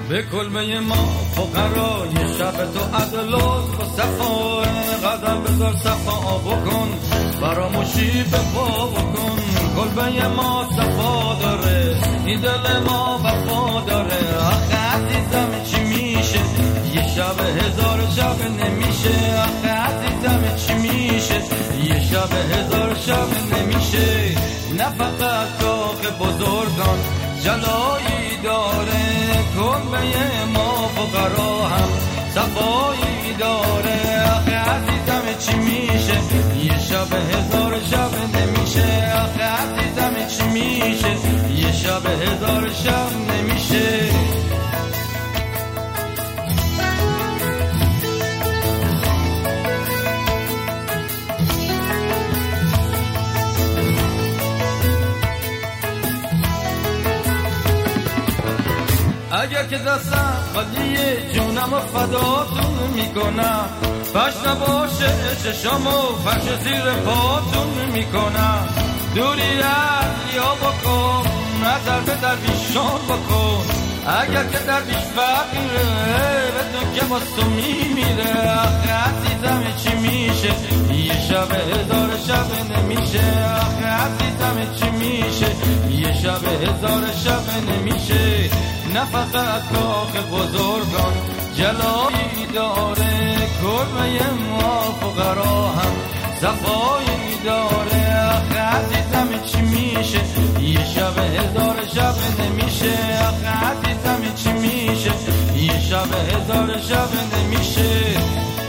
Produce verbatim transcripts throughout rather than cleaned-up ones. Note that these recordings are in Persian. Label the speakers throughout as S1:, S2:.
S1: به کلبه ما فقرای شب تو عدل و صفا قدم بذار صفا بکن فراموشی به پا بکن کلبه ما صفا داره این دل ما وفا داره آخه عزیزم چی میشه یه شب هزار شب نمیشه آخه عزیزم چی میشه یه شب هزار شب نمیشه نه فقط کاخ بزرگان جلایی داره کلبه ما فقرا هم صفایی داره آخه عزیزم چی میشه یه شب هزار شب نمیشه آخه عزیزم چی میشه یه شب هزار شب نمیشه اگر که دستم خالیه جونم و فداتون میکنم پش نباشه چشام و فرش زیر پاتون میکنم دوری از یا بکن نظر به درویشان بکن اگر که درویش فقیره بدون که با تو میمیره آخه عزیزم چی میشه یه شب هزار شب نمیشه آخه عزیزم چی میشه یه شب هزار شب نمیشه نه فقط کاخ بزرگان جلایی داره کلبه ما فقرا هم صفایی داره آخه عزیزم چی میشه یه شب هزار شب نمیشه آخه عزیزم چی میشه یه شب هزار شب نمیشه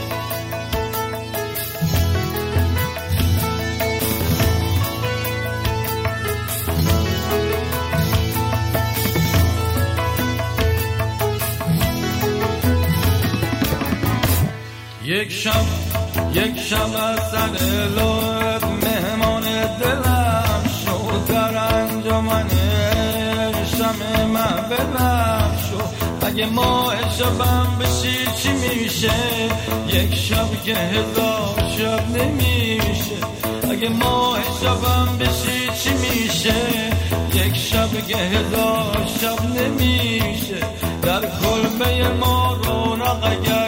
S1: یک شب یک شب از سر لب مهمان دلم شد در انجمن شم من بلم شد اگه ماه شبم بشی چی میشه یک شب که هزار شب نمیشه اگه ماه شبم بشی چی میشه یک شب که هزار شب نمیشه در کلبه ما رونق